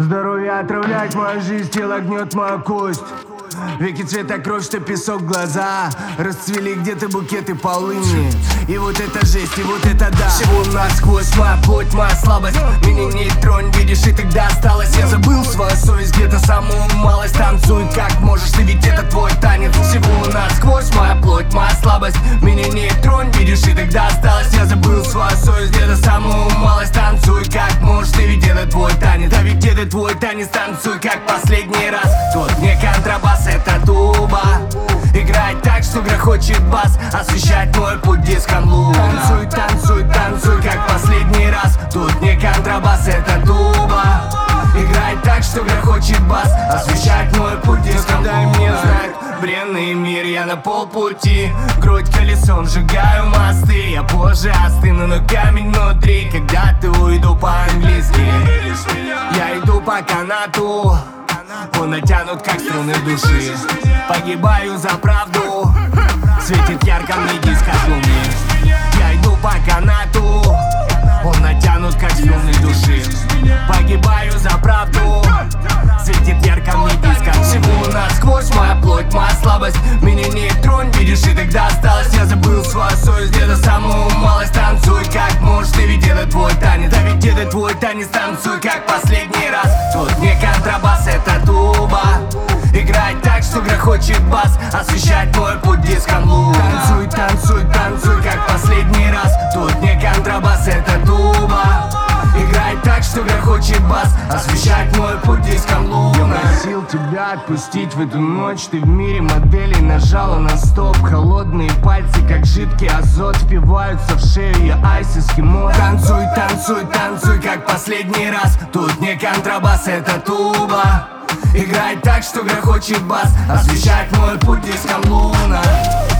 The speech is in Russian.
Здоровье отравляет мою жизнь, тело гнет мою кость. Веки цвета кровь, что песок, глаза расцвели где-то букеты полыни. И вот это жесть, и вот это да. Всего насквозь моя плоть, моя слабость. Меня не тронь, видишь, и тогда осталось. Я забыл свою совесть, где-то самую малость. Танцуй как можешь, ты ведь это твой танец. Всего насквозь моя плоть, моя слабость. Меня не тронь, видишь, и тогда осталось. Я забыл свою совесть, где-то самую малость. Танцуй как можешь, ты ведь это твой танец. Да ведь это твой танец, танцуй как последний раз. Тут не контрабас, это туба. Играть так, что грохочет бас. Освещать мой путь диском луна. Танцуй, танцуй, танцуй, как последний раз. Тут не контрабас, это туба. Играть так, что грохочет бас. Освещать мой путь диском луна. Дай мне знать, бренный мир, я на полпути. Грудь колесом, сжигаю мосты. Я позже остыну, но камень внутри. Когда-то уйду по-английски. Я иду по канату, он натянут, как струны души. Погибаю за правду, светит ярко мне диск от луны. Я иду по канату, он натянут, как струны души. Погибаю за правду, светит ярко мне диск от всего насквозь моя плоть, моя слабость. Меня не тронь, видишь, и тогда осталось. Я забыл свою совесть, где-то самую малость. Танцуй как можешь, ты ведь это твой танец. Да ведь это твой танец, танцуй как последний раз. Тут не контрабас, это туба. Играть так, что грохочет бас. Освещать мой путь диском луна. Танцуй, танцуй, танцуй, как последний раз. Тут не контрабас, это туба. Играть так, что грохочет бас. Освещать мой путь диском луна. Я просил тебя отпустить в эту ночь. Ты в мире моделей нажала на стоп. Холодные пальцы, как жидкий азот, впиваются в шею, я айс эскимо. Танцуй, танцуй, танцуй, как последний раз. Тут не контрабас, это туба. Играть так, что грохочет бас. Освещать мой путь диском луна.